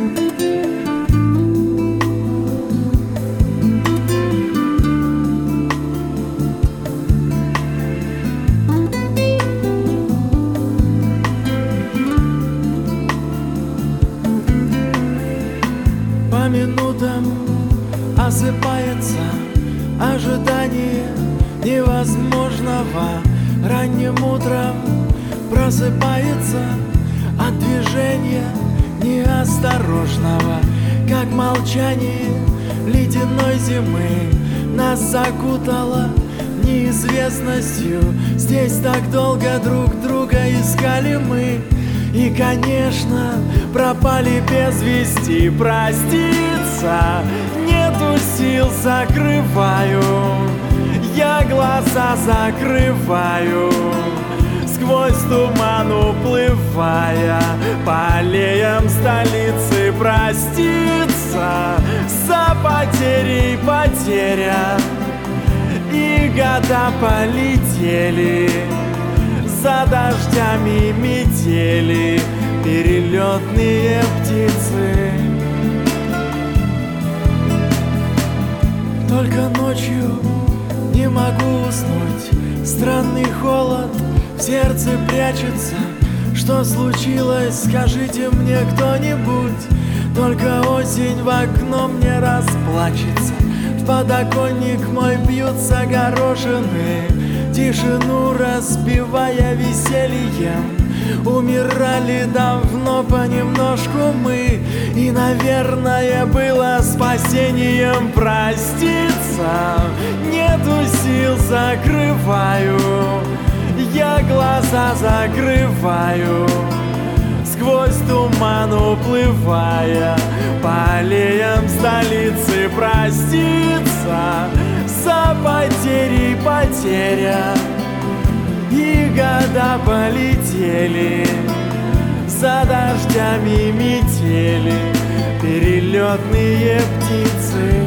По минутам осыпается ожидание невозможного. Ранним утром просыпается от движения неосторожного, как молчание ледяной зимы нас закутало неизвестностью. Здесь так долго друг друга искали мы, и, конечно, пропали без вести. Проститься нету сил, закрываю, я глаза закрываю, сквозь туман уплывая по аллеям столицы. Проститься за потери потеря, и года полетели за дождями метели, перелетные птицы. Только ночью не могу уснуть, странный холод в сердце прячется. Что случилось, скажите мне кто-нибудь. Только осень в окно мне расплачется, в подоконник мой бьются горошины, тишину разбивая весельем. Умирали давно понемножку мы, и, наверное, было спасением. Проститься нету сил, закрываю, я глаза закрываю, сквозь туман уплывая по аллеям столицы. Проститься за потери потеря, и года полетели за дождями метели, перелетные птицы.